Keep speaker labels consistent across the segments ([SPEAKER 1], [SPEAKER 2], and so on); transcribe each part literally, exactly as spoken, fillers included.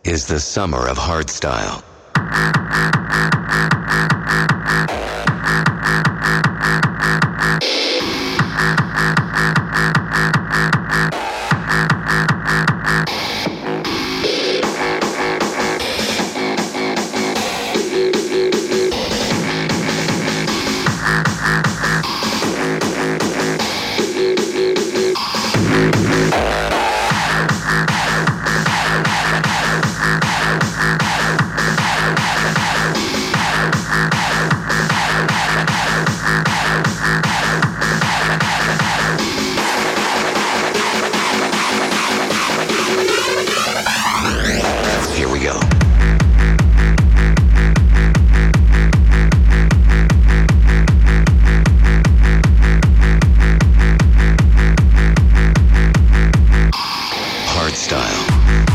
[SPEAKER 1] is the summer of hardstyle. Here we go. Hardstyle.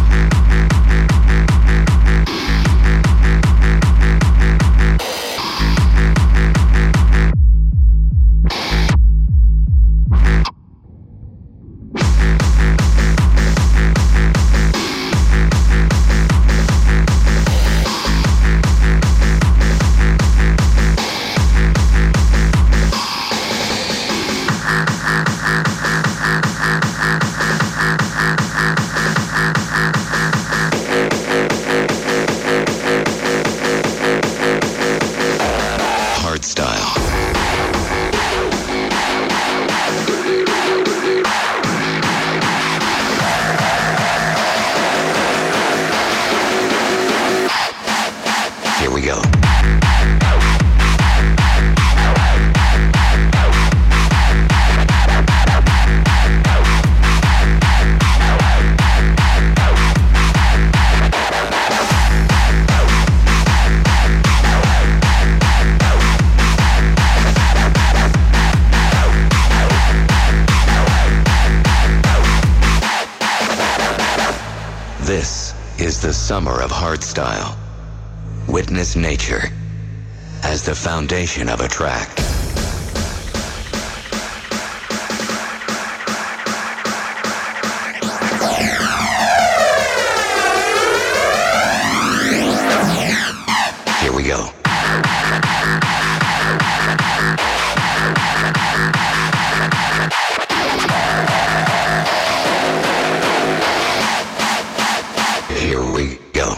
[SPEAKER 1] Hardstyle. Here we go. This is the summer of hardstyle. Witness nature as the foundation of a track. Here we go. Here we go.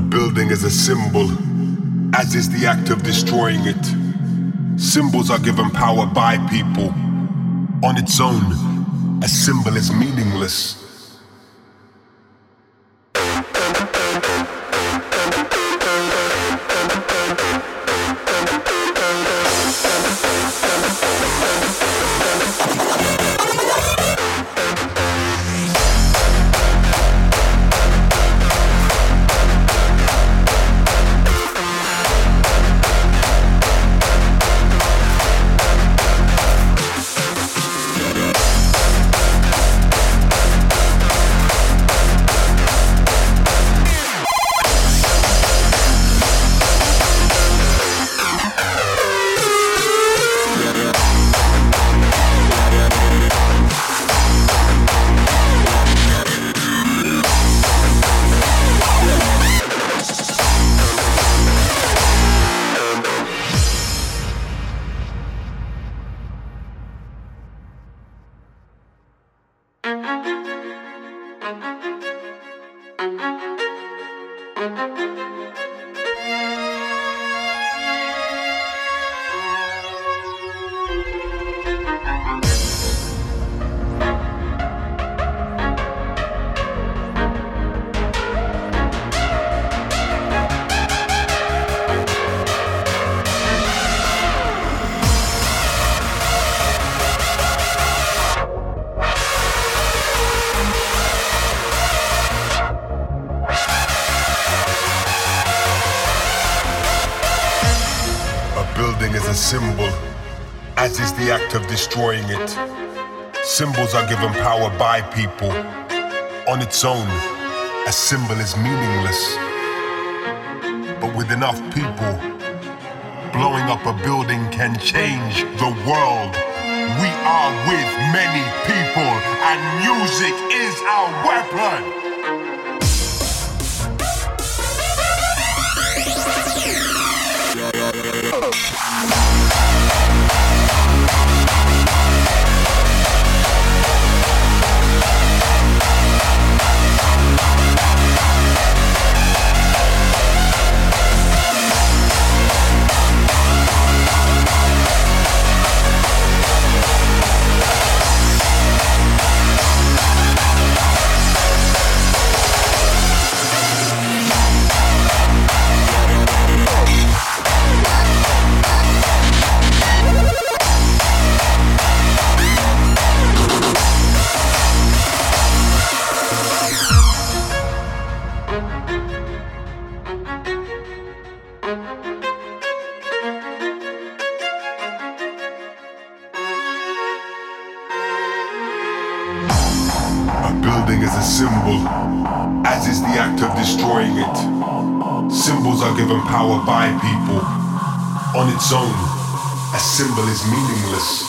[SPEAKER 2] building is a symbol, as is the act of destroying it. Symbols are given power by people. On its own, a symbol is meaningless. Symbol, as is the act of destroying it. Symbols are given power by people. On its own, a symbol is meaningless. But with enough people, blowing up a building can change the world. We are with many people, and music is our weapon. Symbols are given power by people. On its own, a symbol is meaningless.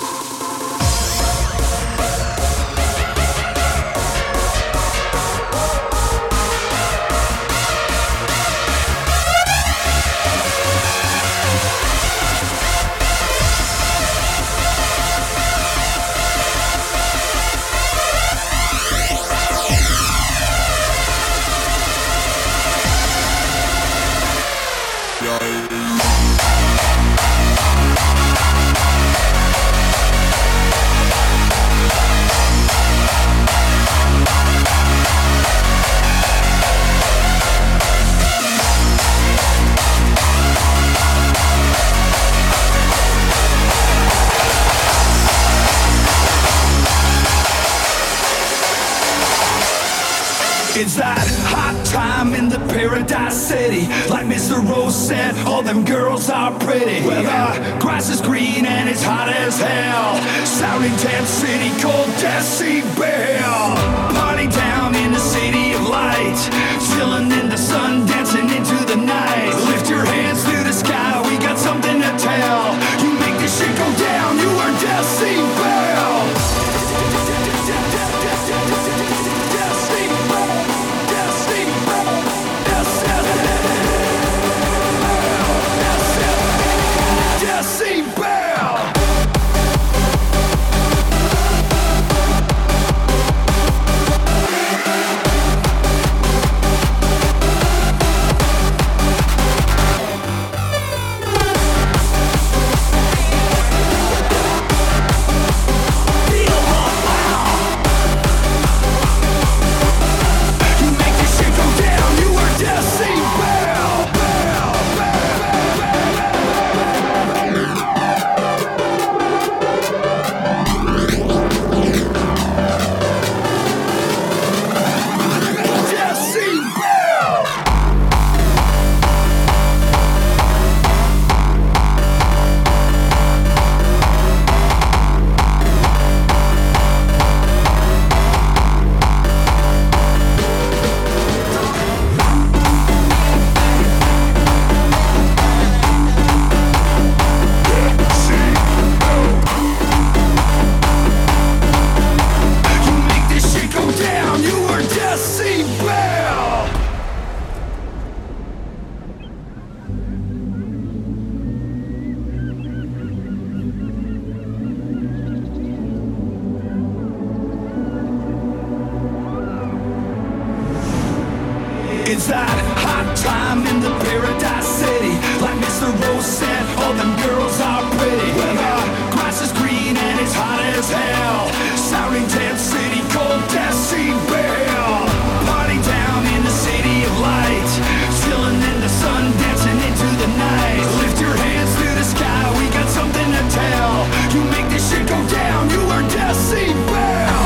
[SPEAKER 3] It's that hot time in the Paradise City. Like Mister Rose said, all them girls are pretty. Well, the grass is green and it's hot as hell. Sounding Tent City called Decibel. Party down in the city of light. Chilling in the sun, dancing into the night. Lift your hands to the sky, we got something to tell. You make this shit go down, you are Decibel. It's that hot time in the paradise city. Like Mister Rose said, all them girls are pretty. Well, the grass is green and it's hot as hell. Sounding Dance City called Decibel. Party down in the city of light. Chilling in the sun, dancing into the night. Lift your hands to the sky, we got something to tell. You make this shit go down, you are Decibel.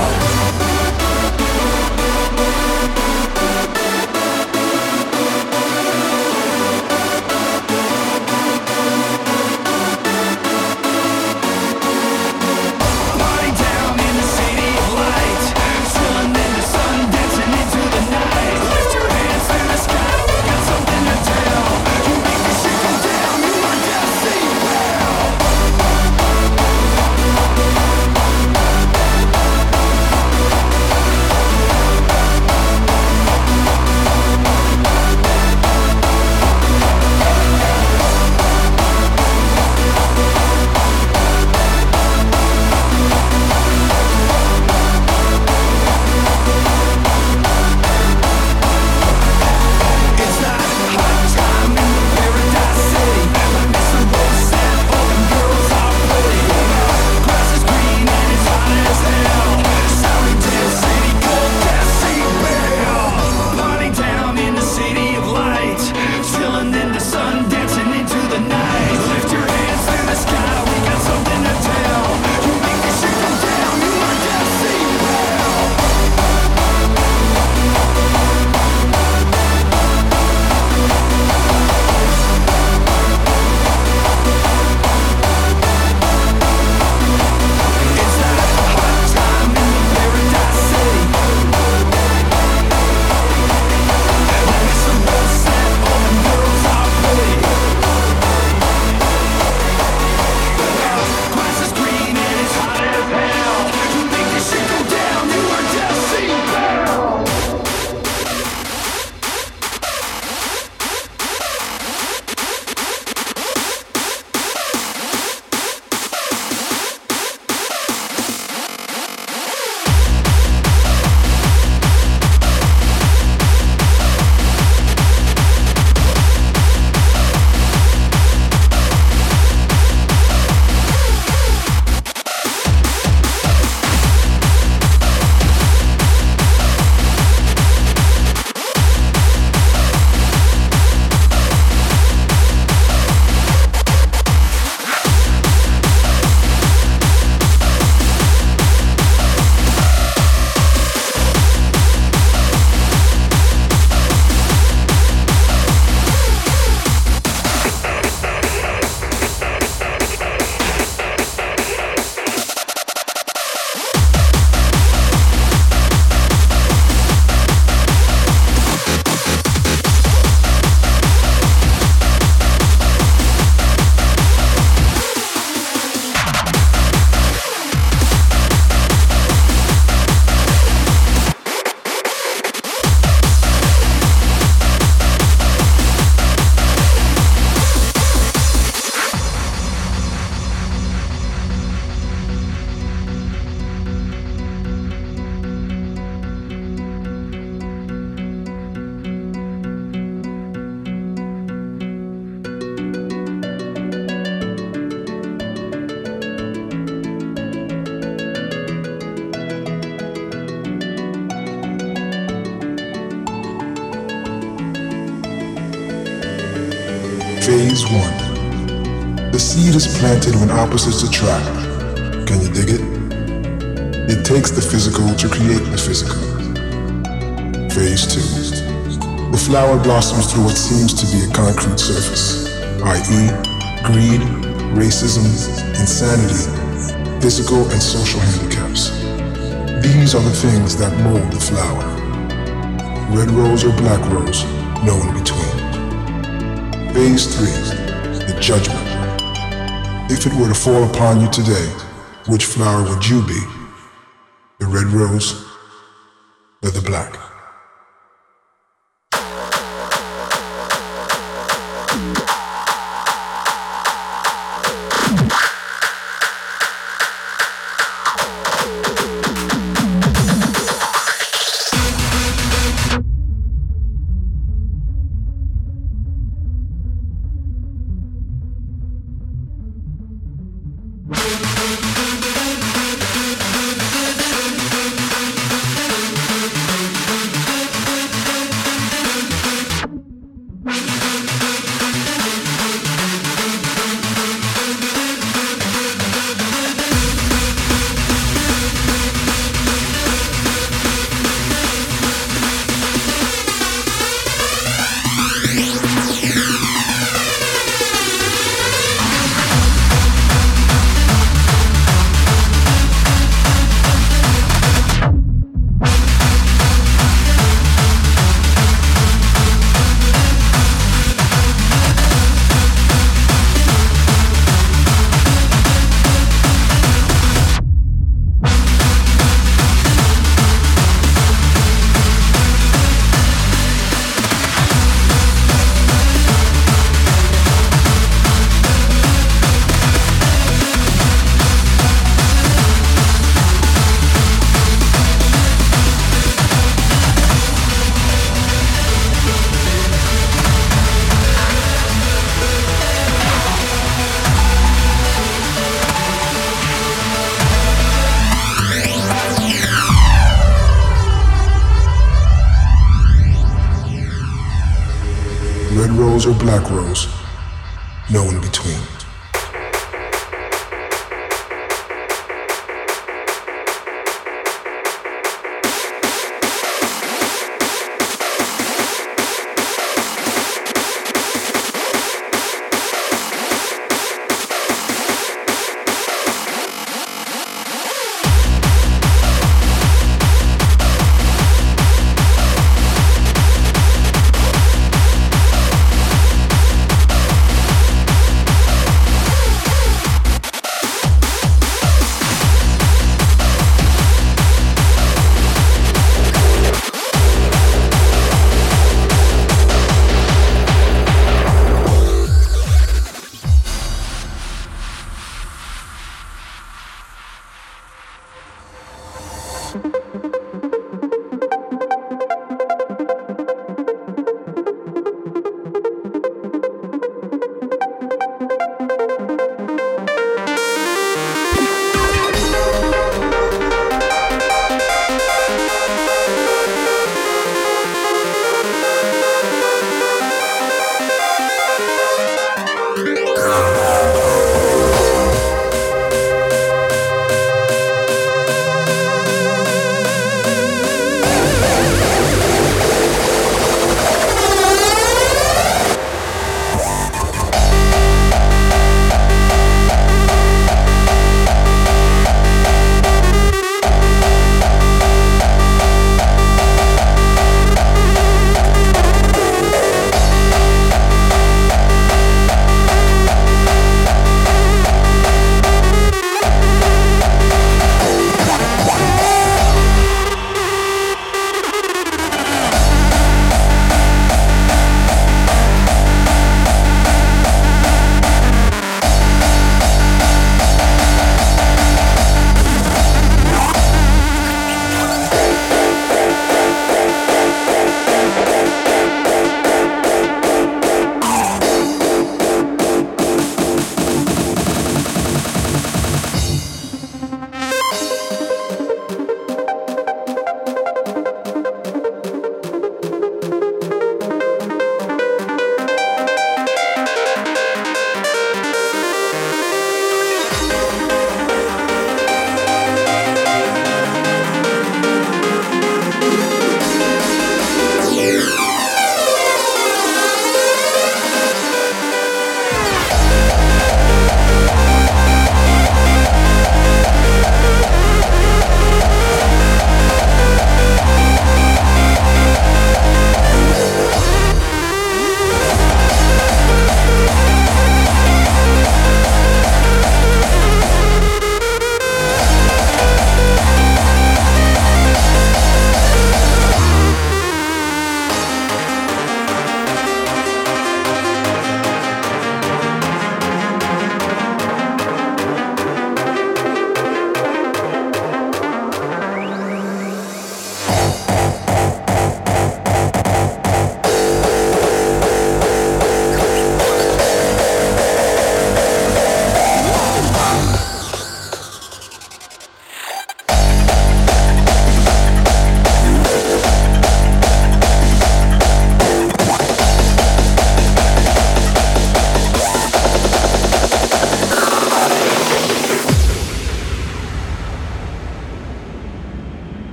[SPEAKER 4] Phase one. The seed is planted when opposites attract. Can you dig it? It takes the physical to create the physical. Phase two. The flower blossoms through what seems to be a concrete surface, that is greed, racism, insanity, physical and social handicaps. These are the things that mold the flower. Red rose or black rose, no in between. Phase three, the judgment. If it were to fall upon you today, which flower would you be? The red rose or the black? rose or black rose. No in between.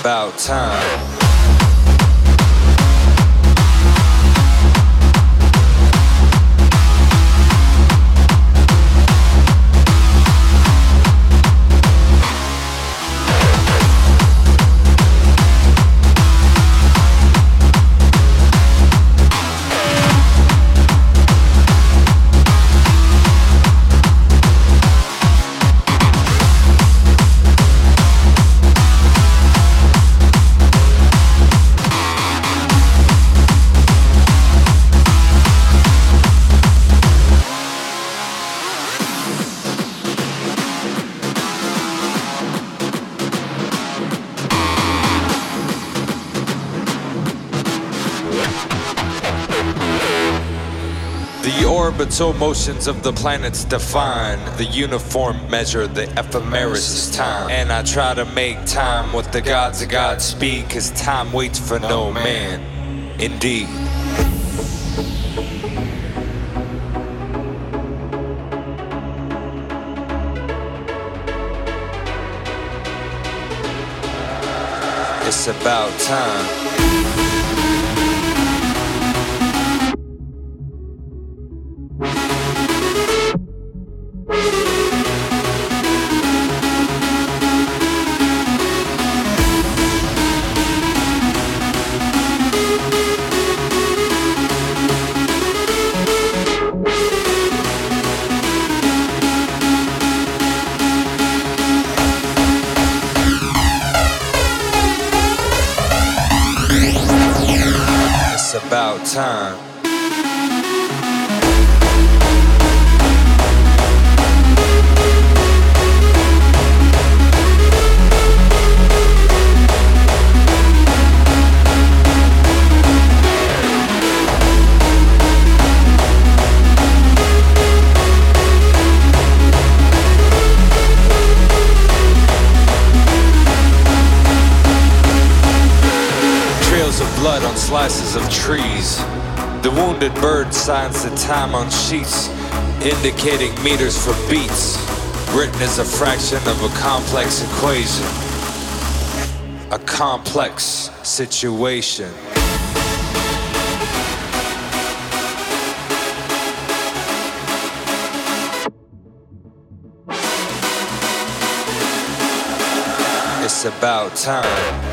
[SPEAKER 5] about time. Orbital motions of the planets define the uniform measure, the ephemeris is time. And I try to make time with the gods of Godspeed, cause time waits for no man, indeed. It's about time. About time. Trails of blood on slices of trees. The wounded bird signs the time on sheets, indicating meters for beats, written as a fraction of a complex equation, a complex situation. It's about time.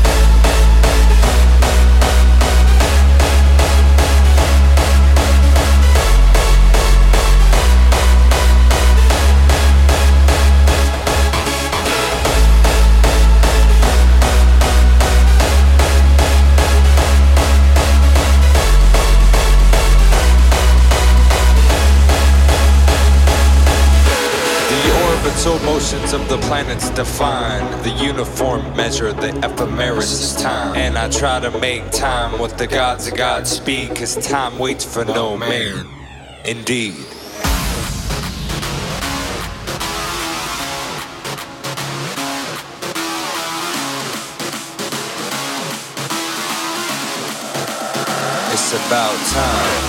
[SPEAKER 5] Motions of the planets define the uniform measure, the ephemeris is time. And I try to make time with the gods of Godspeed, cause time waits for no man, indeed. It's about time.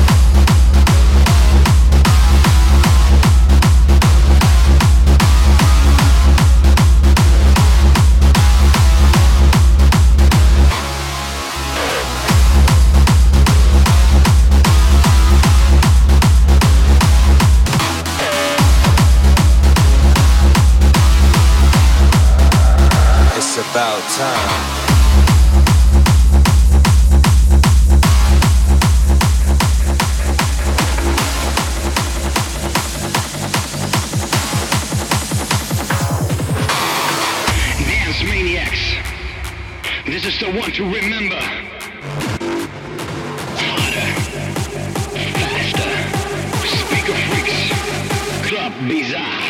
[SPEAKER 5] About time.
[SPEAKER 6] Dance maniacs, this is the one to remember. Harder, faster, speaker freaks, club bizarre.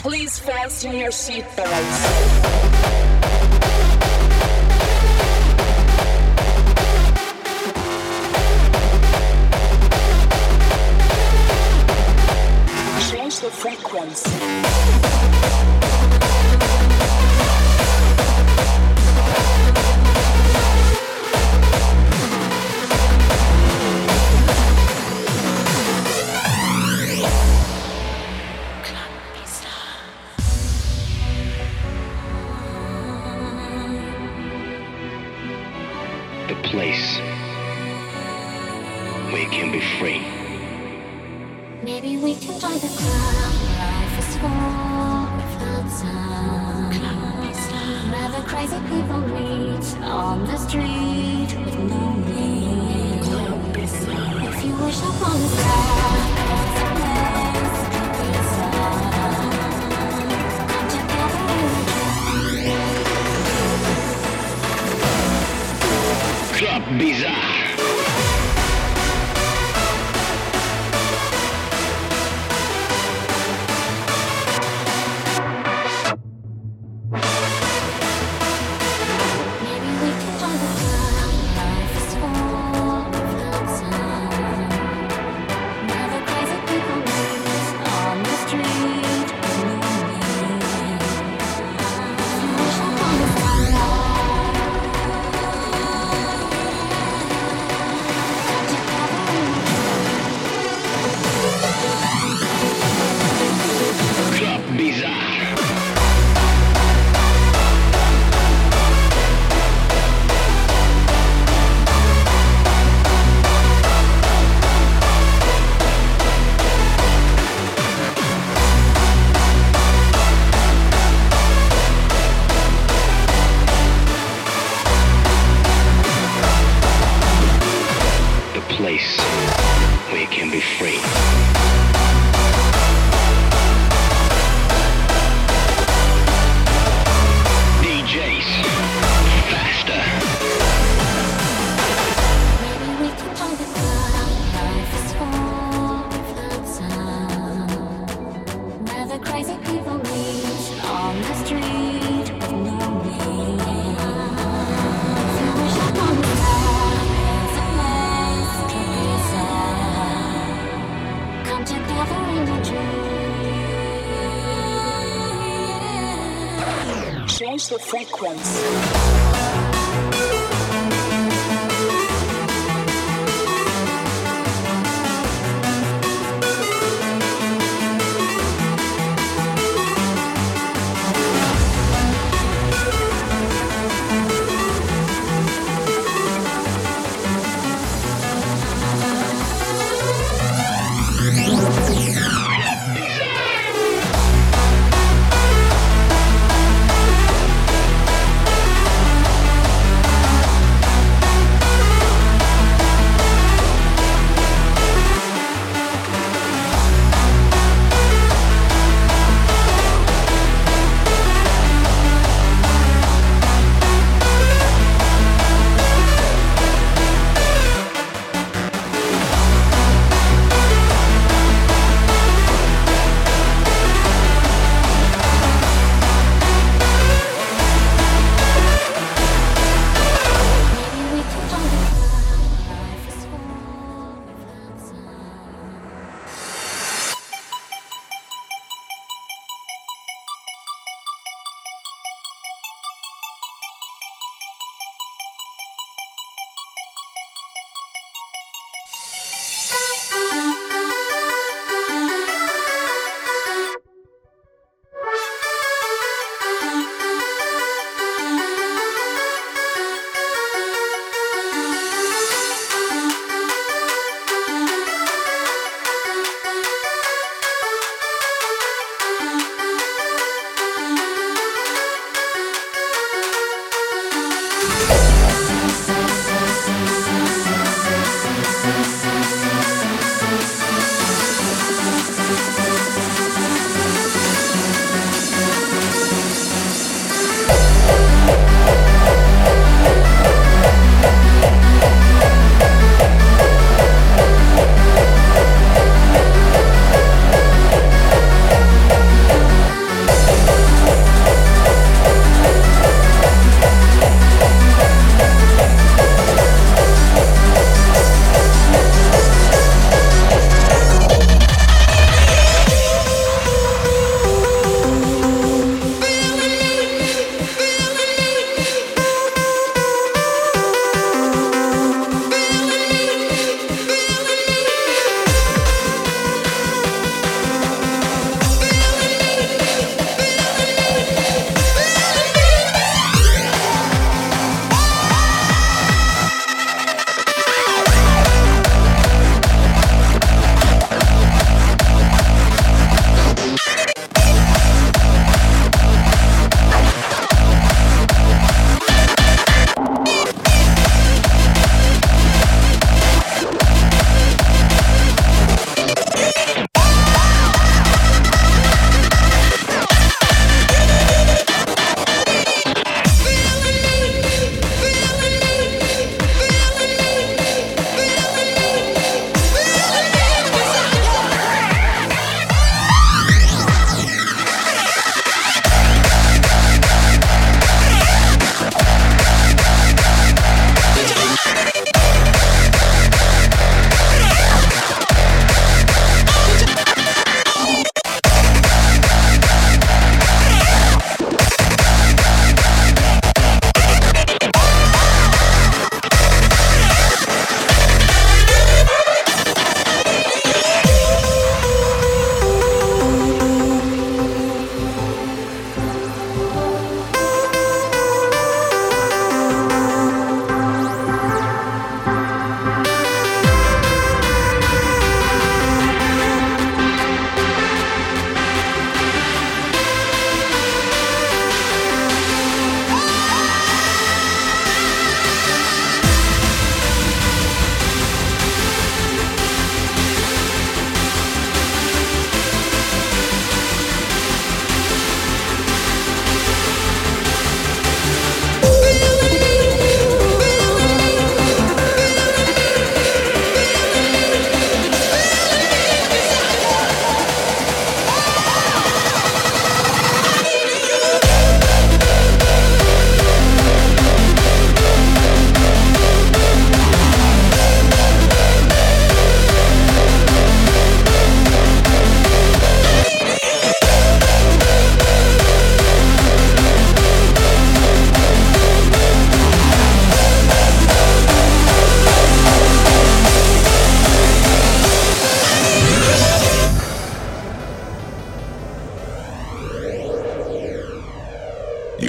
[SPEAKER 7] Please fasten your seatbelts. Change the frequency.
[SPEAKER 6] The place where you can be free.
[SPEAKER 8] Maybe we can join the club. Life is full without sound. Where the crazy people meet on the street with no name. If you wish upon a star, there's a place to be sound. Come together in a dream.
[SPEAKER 6] Club Bizarre. Place where you can be free. D Js, faster.
[SPEAKER 8] Maybe we can join the club. Life is full without sound. Where the crazy people meet on the street with no name. If you wish upon a star, there's a place to be sound. Come together in a dream.
[SPEAKER 7] Change the frequency.
[SPEAKER 8] We'll be right back.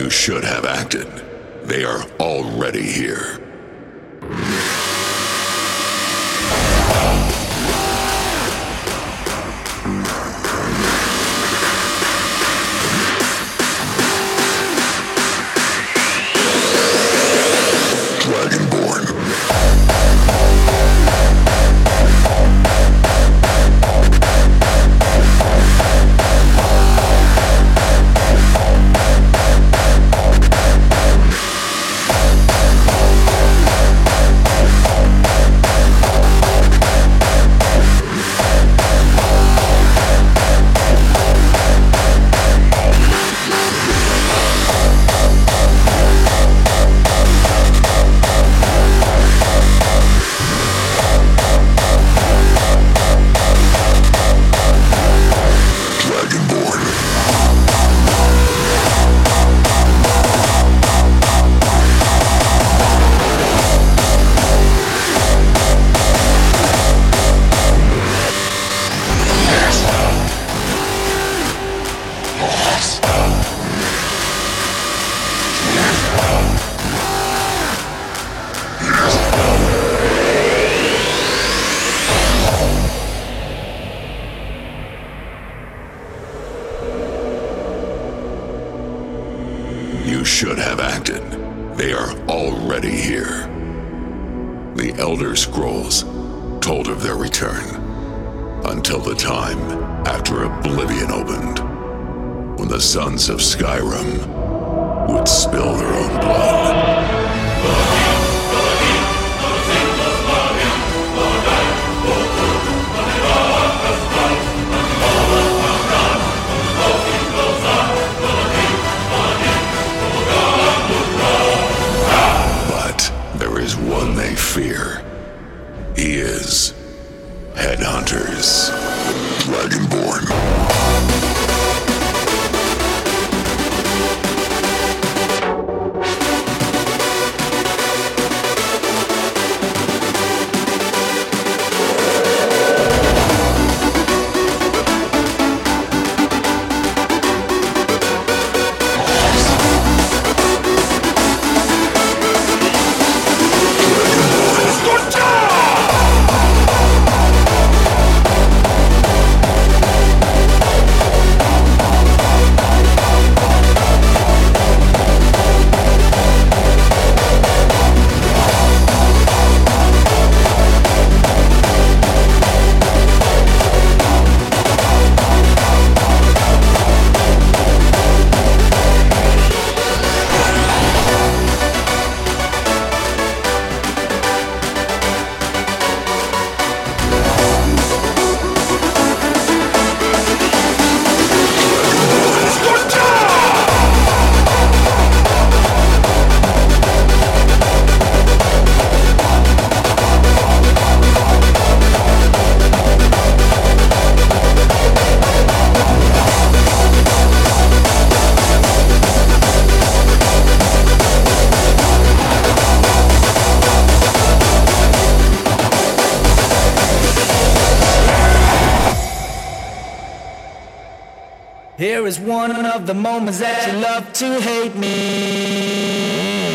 [SPEAKER 9] You should have acted. They are already here. Should have acted. They are already here. The Elder Scrolls told of their return until the time after Oblivion opened, when the sons of Skyrim would spill their own blood. One they fear. He is Headhunters, Dragonborn.
[SPEAKER 3] Here is one of the moments that you love to hate me.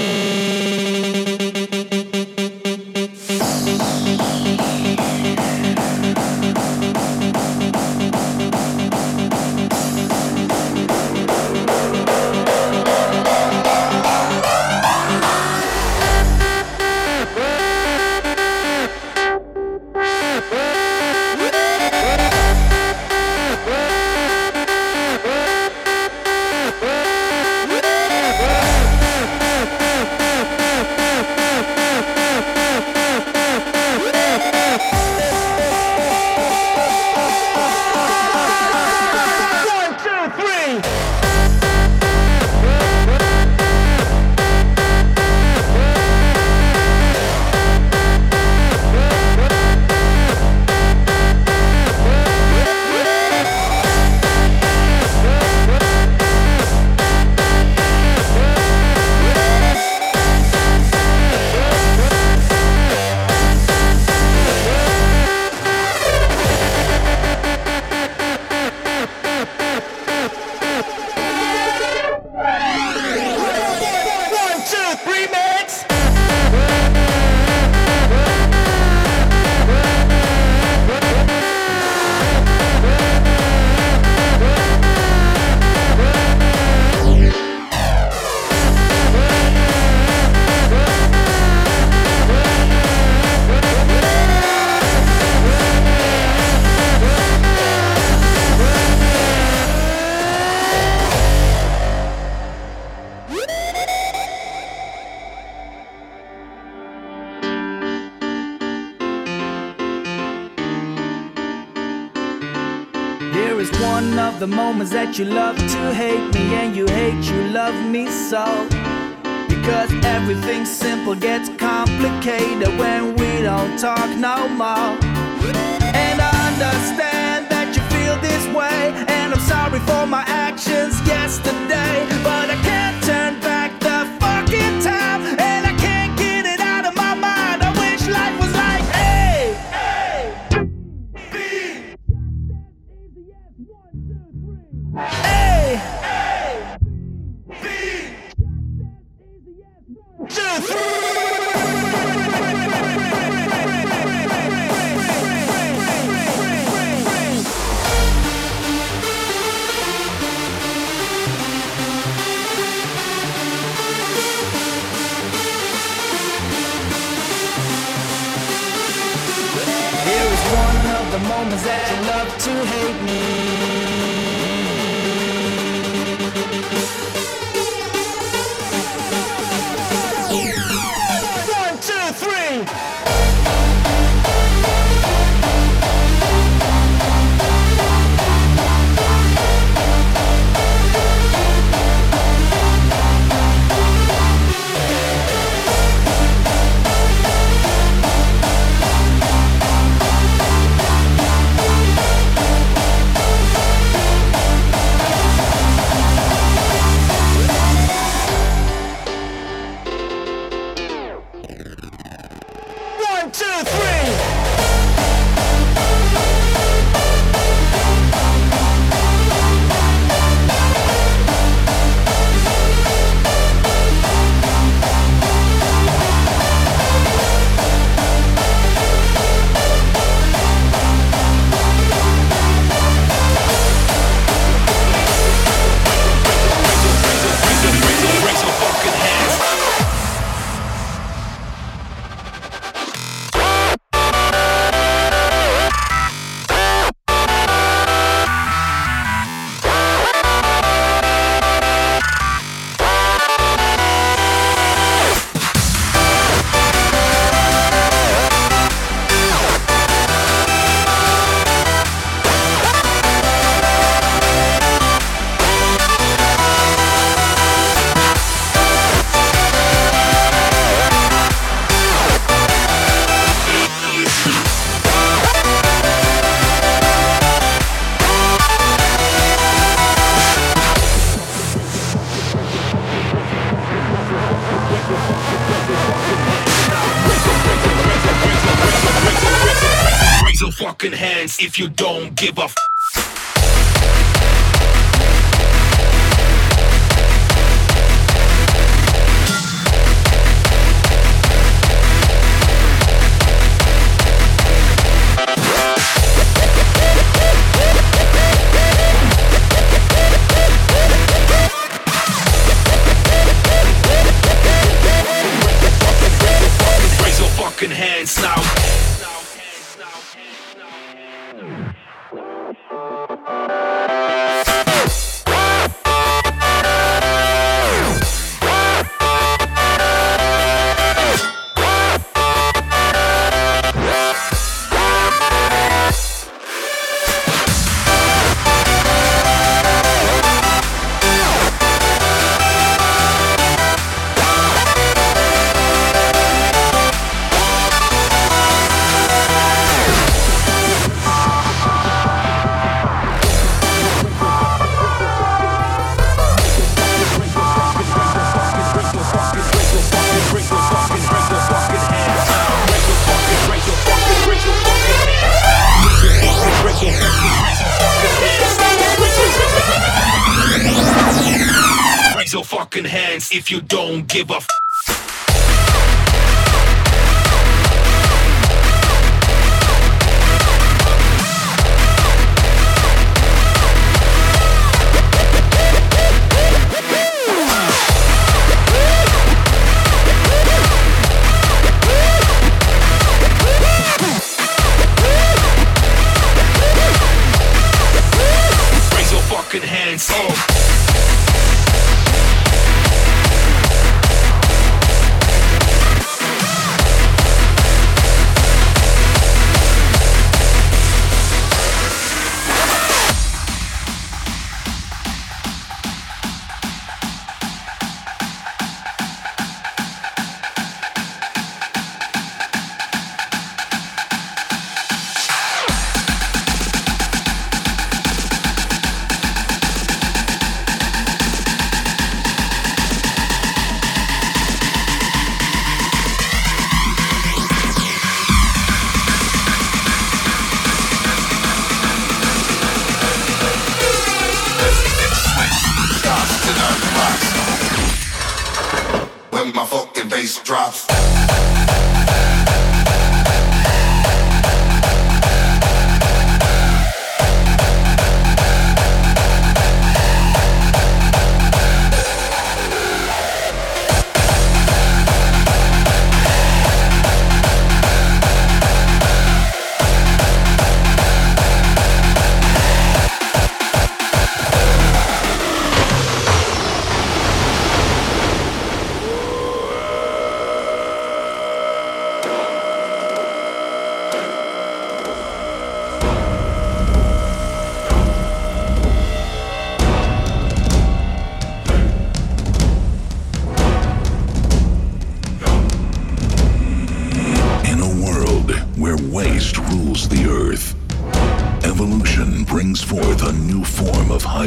[SPEAKER 10] the moments that you love to hate me and you hate you love me so. Because everything simple gets complicated when we don't talk no more. And I understand that you feel this way, and I'm sorry for my actions yesterday, but I can't turn back the fucking time, and I can't get it out of my mind. I wish life was like A, A, B, A, A, B, two, three. The moments that you love to hate me. One, two, three. Hands if you don't give a f. Raise your fucking hands now. Hands if you don't give a f. Raise your fucking hands. Oh.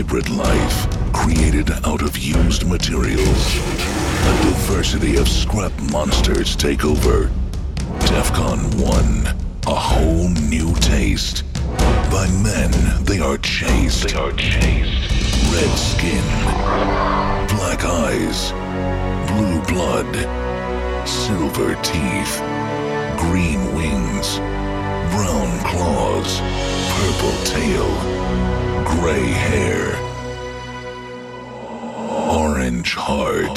[SPEAKER 11] vibrant life created out of used materials. A diversity of scrap monsters take over. Defcon one, a whole new taste. By men, they are chased. They are chased. Red skin, black eyes, blue blood, silver teeth, green wings, brown claws, purple tail, gray hair, orange heart.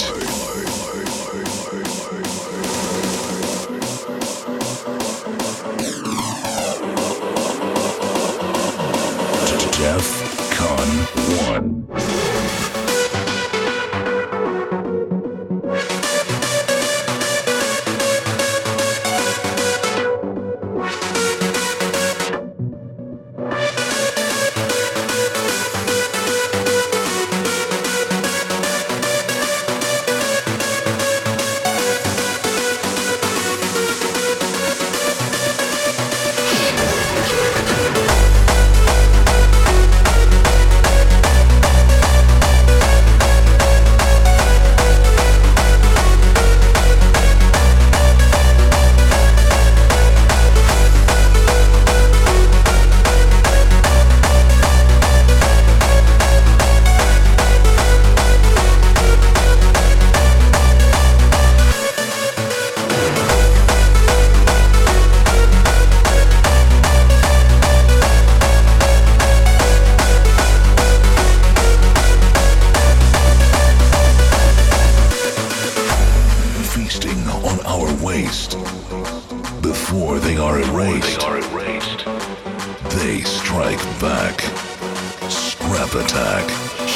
[SPEAKER 11] Defcon one. Before they are erased, they strike back. Scrap attack.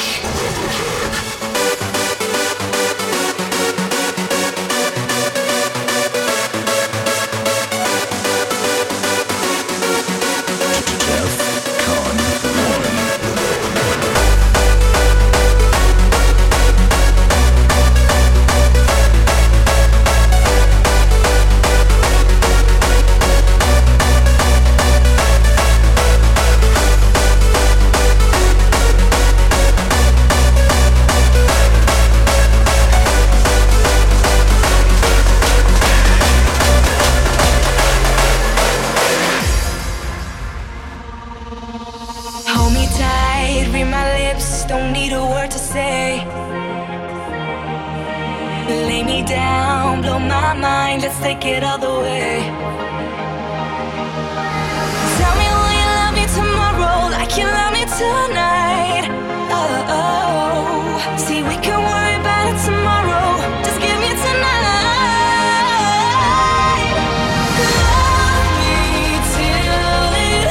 [SPEAKER 12] Don't need a word to say. Lay me down, blow my mind, let's take it all the way. Tell me will you love me tomorrow like you love me tonight. Oh, oh. See, we can worry about it tomorrow. Just give me tonight. Love me till it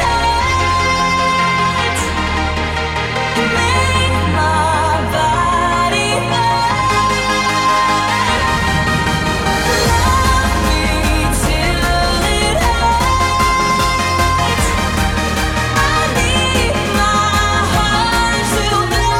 [SPEAKER 12] ends. Make my body mine. Love me till it ends. I need my heart to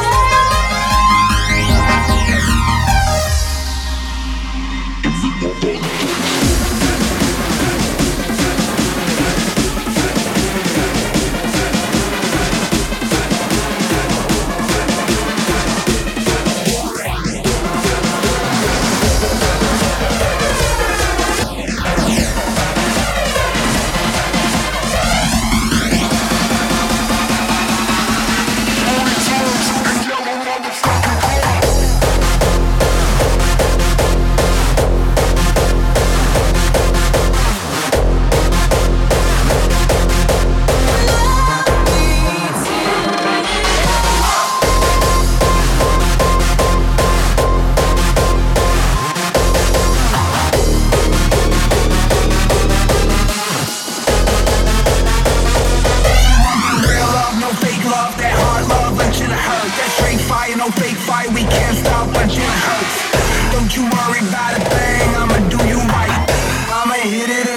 [SPEAKER 12] no fake fight, we can't stop until it hurts. Don't you worry about a thing, I'ma do you right. I'ma hit it